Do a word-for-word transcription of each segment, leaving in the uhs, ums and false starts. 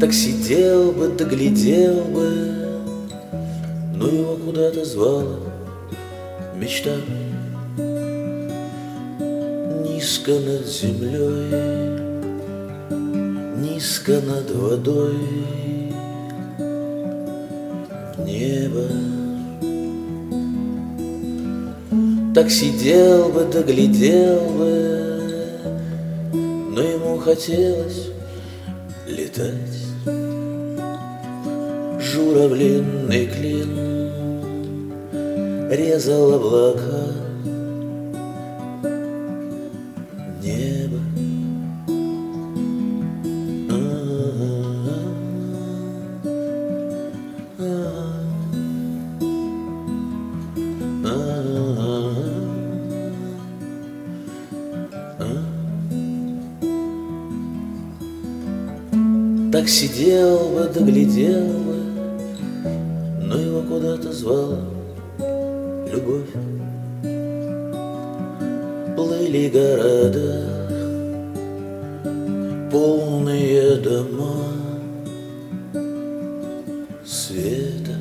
Так сидел бы, да глядел бы, но его куда-то звала мечта. Низко над землей, низко над водой, небо. Так сидел бы, да глядел бы, но ему хотелось летать. Журавлиный клин резал облака, небо. Так сидел бы, да глядел бы, но его куда-то звала любовь. Плыли города, полные дома света.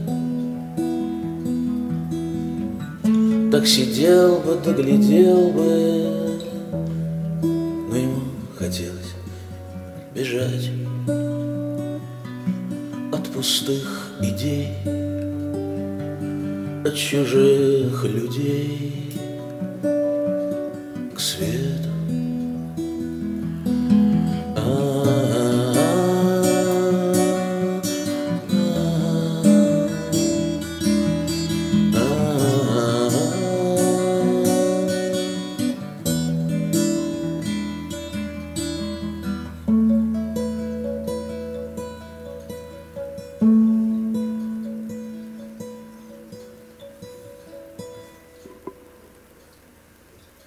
Так сидел бы, да глядел бы, но ему хотелось бежать от пустых идей, от чужих людей.